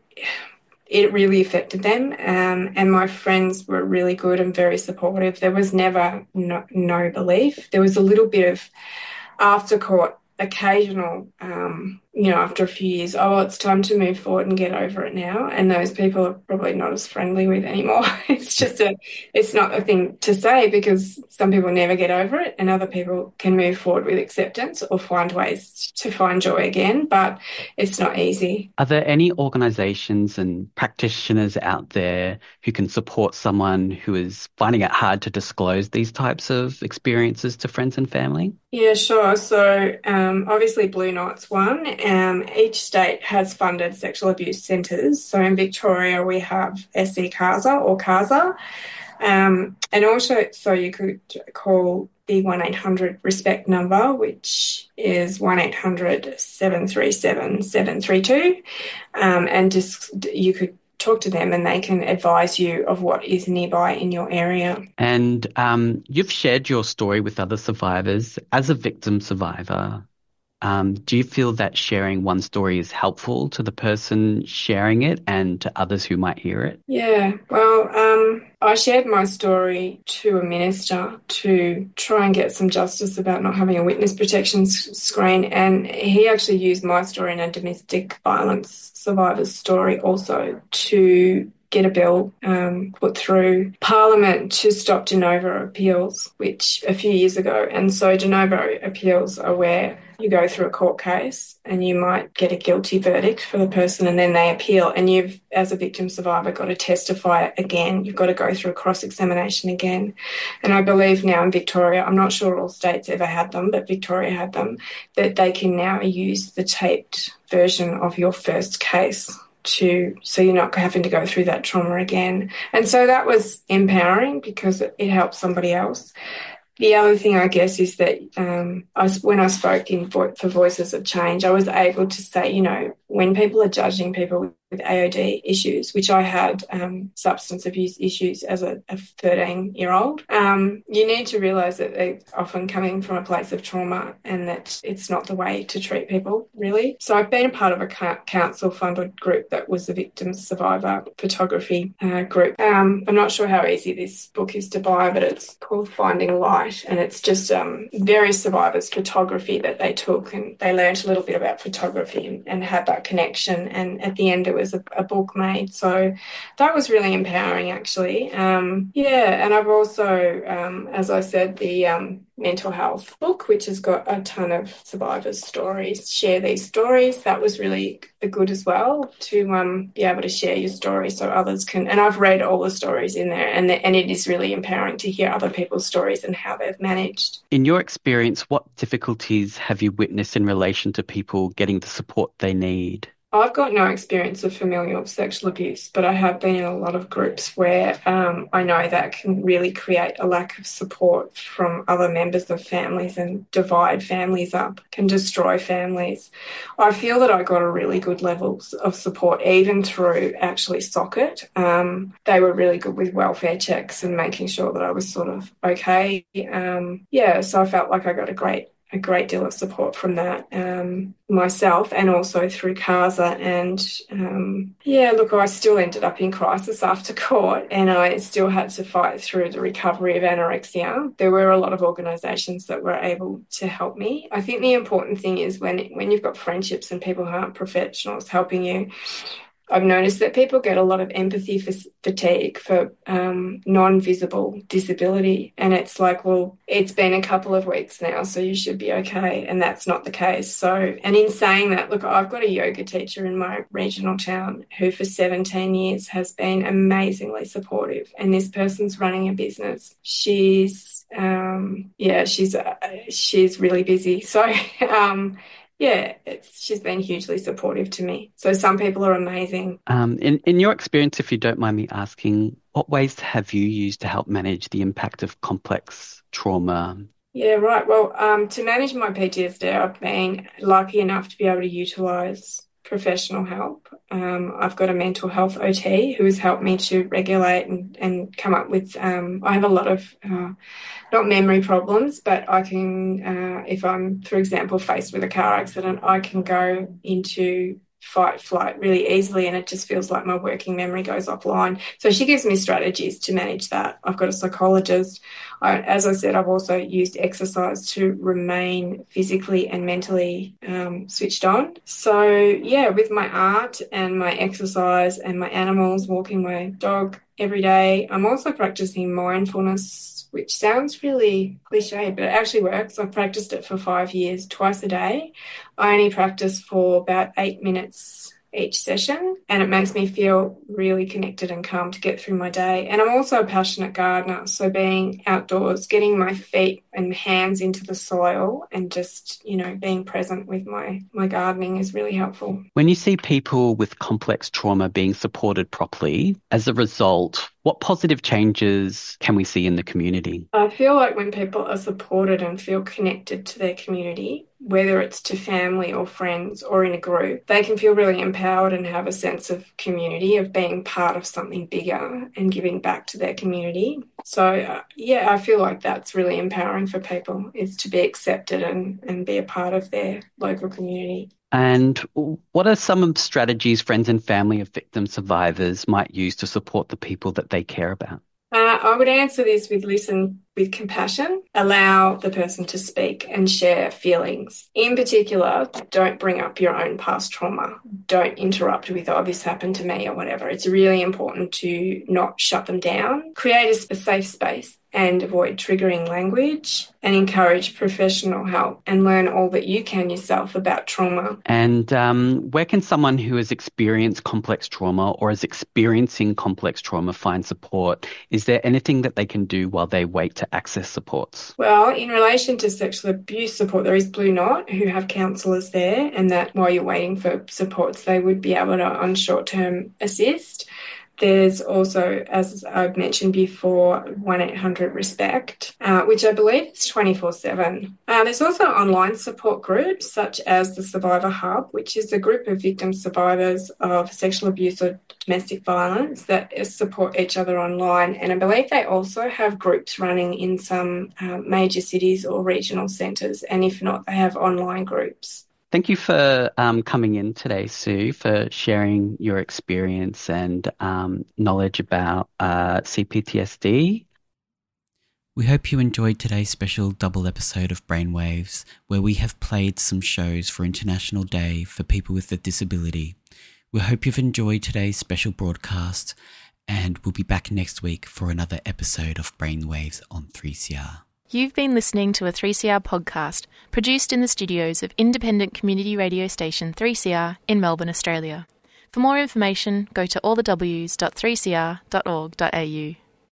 it really affected them, um, and my friends were really good and very supportive. There was never no, no belief. There was a little bit of after court, occasional, um, you know, after a few years, oh, well, it's time to move forward and get over it now. And those people are probably not as friendly with anymore. It's just a, it's not a thing to say because some people never get over it and other people can move forward with acceptance or find ways to find joy again, but it's not easy. Are there any organisations and practitioners out there who can support someone who is finding it hard to disclose these types of experiences to friends and family? Yeah, sure. So um, obviously Blue Knot's one. Um, each state has funded sexual abuse centres. So in Victoria we have S C CASA or CASA. Um, and also, so you could call the one eight hundred RESPECT number, which is one eight hundred seven three seven seven three two. Um, and just you could talk to them and they can advise you of what is nearby in your area. And um, you've shared your story with other survivors. As a victim survivor, um, do you feel that sharing one story is helpful to the person sharing it and to others who might hear it? Yeah, well, um, I shared my story to a minister to try and get some justice about not having a witness protection s- screen, and he actually used my story and a domestic violence survivor's story also to get a bill um, put through Parliament to stop de novo appeals, which a few years ago. And so de novo appeals are where you go through a court case and you might get a guilty verdict for the person and then they appeal, and you've, as a victim survivor, got to testify again. You've got to go through a cross-examination again. And I believe now in Victoria, I'm not sure all states ever had them, but Victoria had them, that they can now use the taped version of your first case to, so you're not having to go through that trauma again. And so that was empowering because it, it helped somebody else. The other thing, I guess, is that um, I, when I spoke in vo- for Voices of Change, I was able to say, you know, when people are judging people with A O D issues, which I had um, substance abuse issues as a thirteen-year-old, um, you need to realise that they're often coming from a place of trauma and that it's not the way to treat people, really. So I've been a part of a council-funded group that was the Victim Survivor Photography uh, group. Um, I'm not sure how easy this book is to buy, but it's called Finding Light, and it's just um, various survivors' photography that they took, and they learned a little bit about photography and, and had that connection, and at the end it was a, a book made. So that was really empowering, actually. Um, yeah, and I've also, um, as I said, the um, mental health book, which has got a ton of survivors' stories, share these stories. That was really good as well, to um, be able to share your story so others can, and I've read all the stories in there, and, the, and it is really empowering to hear other people's stories and how they've managed. In your experience, what difficulties have you witnessed in relation to people getting the support they need? I've got no experience of familial sexual abuse, but I have been in a lot of groups where um, I know that can really create a lack of support from other members of families and divide families up, can destroy families. I feel that I got a really good levels of support, even through actually Socket. Um, they were really good with welfare checks and making sure that I was sort of okay. Um, yeah, so I felt like I got a great a great deal of support from that um, myself, and also through CASA. And um, yeah, look, I still ended up in crisis after court, and I still had to fight through the recovery of anorexia. There were a lot of organisations that were able to help me. I think the important thing is when when you've got friendships and people who aren't professionals helping you, I've noticed that people get a lot of empathy for fatigue for um, non-visible disability. And it's like, well, it's been a couple of weeks now, so you should be okay. And that's not the case. So, and in saying that, look, I've got a yoga teacher in my regional town who for seventeen years has been amazingly supportive. And this person's running a business. She's, um, yeah, she's, uh, she's really busy. So, um, yeah, it's, she's been hugely supportive to me. So some people are amazing. Um, in, in your experience, if you don't mind me asking, what ways have you used to help manage the impact of complex trauma? Yeah, right. Well, um, to manage my P T S D, I've been lucky enough to be able to utilise professional help. Um, I've got a mental health O T who has helped me to regulate and, and come up with, um, I have a lot of, uh, not memory problems, but I can, uh, if I'm, for example, faced with a car accident, I can go into fight, flight really easily, and it just feels like my working memory goes offline. So she gives me strategies to manage that. I've got a psychologist. I, as I said, I've also used exercise to remain physically and mentally um, switched on. So, yeah, with my art and my exercise and my animals, walking my dog every day, I'm also practicing mindfulness, which sounds really cliche, but it actually works. I've practiced it for five years, twice a day. I only practice for about eight minutes each session, and it makes me feel really connected and calm to get through my day. And I'm also a passionate gardener, so being outdoors, getting my feet and hands into the soil and just, you know, being present with my, my gardening is really helpful. When you see people with complex trauma being supported properly, as a result, what positive changes can we see in the community? I feel like when people are supported and feel connected to their community, whether it's to family or friends or in a group, they can feel really empowered and have a sense of community, of being part of something bigger and giving back to their community. So, uh, yeah, I feel like that's really empowering for people, is to be accepted and, and be a part of their local community. And what are some of the strategies friends and family of victim survivors might use to support the people that they care about? Uh, I would answer this with listen with compassion, allow the person to speak and share feelings. In particular, don't bring up your own past trauma. Don't interrupt with, oh, this happened to me or whatever. It's really important to not shut them down. Create a, a safe space and avoid triggering language, and encourage professional help and learn all that you can yourself about trauma. And um, where can someone who has experienced complex trauma or is experiencing complex trauma find support? Is there anything that they can do while they wait to access supports? Well, in relation to sexual abuse support, there is Blue Knot, who have counsellors there, and that while you're waiting for supports, they would be able to, on short-term, assist. there's also, as I've mentioned before, one eight hundred RESPECT, uh, which I believe is twenty-four seven. Uh, there's also online support groups such as the Survivor Hub, which is a group of victim survivors of sexual abuse or domestic violence that support each other online. And I believe they also have groups running in some uh, major cities or regional centres, and if not, they have online groups. Thank you for um, coming in today, Sue, for sharing your experience and um, knowledge about uh, C P T S D. We hope you enjoyed today's special double episode of Brainwaves, where we have played some shows for International Day for People with a Disability. We hope you've enjoyed today's special broadcast, and we'll be back next week for another episode of Brainwaves on three C R. You've been listening to a three C R podcast produced in the studios of independent community radio station three C R in Melbourne, Australia. For more information, go to all the w s dot three c r dot org dot a u.